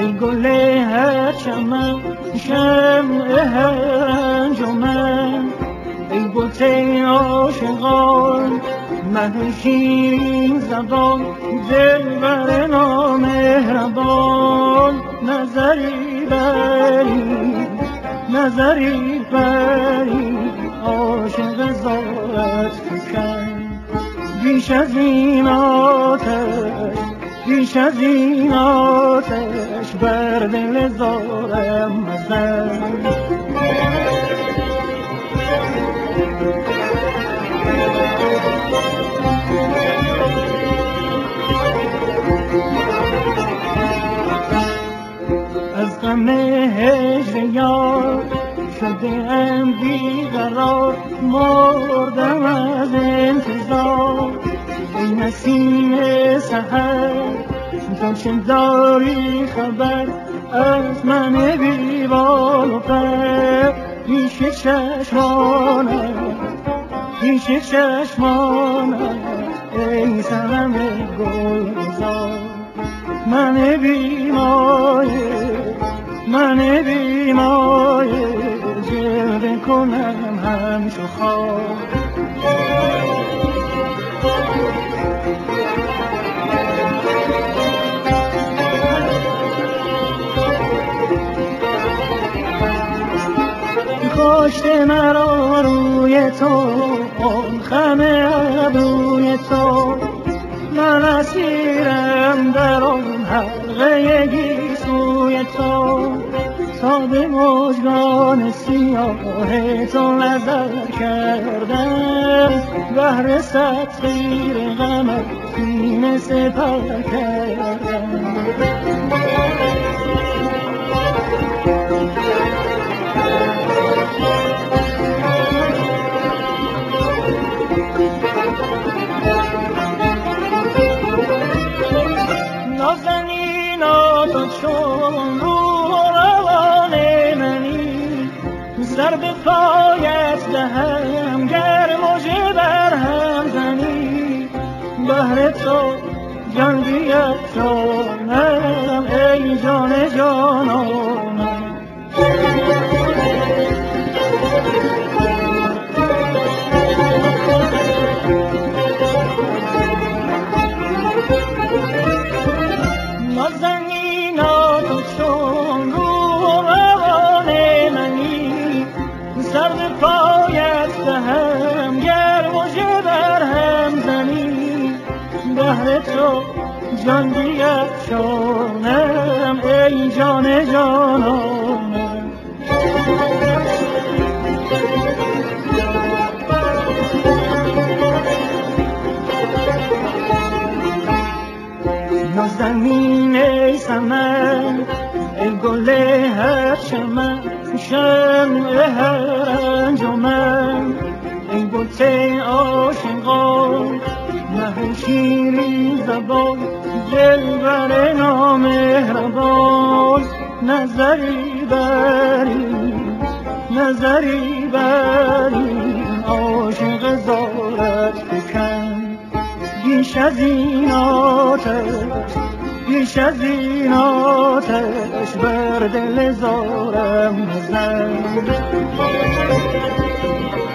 ای گل هر چمن شمع هر انجمن، ای بت عاشقان مه شیرین زبان، دلبر نامهربان. نظری بری نظری بری عاشق زارت فکن، بیش از این آتش بیش از این آتش بر دل زارم مزن. از غم هجر یار شده ام بیقرار، مردم از انتظار. ای نسیم سحر تو چه داری خبر از من بی بال و پر؟ پیش چشمانت پیش چشمانت ای صنم گلزار. من بی مایه جلوه کنم همچو خار. کاشته مرا روی تو خم ابروی تو، من اسیرم در آن حلقه گیسوی تو. تا به مژگان سیاه تو نظر کردم، بهر تطهیر غمت سینه سپر کردم. نازنینا تو چون روح و روان منی، سر به پایت دهم گر مژه بر هم زنی. بهر تو جان بیفشانم ای جان جانانم. نازنینا تو چون روح و روان منی، سر به پایت دهم گر مژه بر هم زنی. بهر تو جان بیفشانم ای جان جانانم. نازنین ای سمن ای گل هر چمن، شمع هر انجمن، ای بت عاشقان مه شیرین زبان، دلبر نامهربان. نظری بری عاشق زارت فکن، بیش از این آتش بر دل زارم مزن.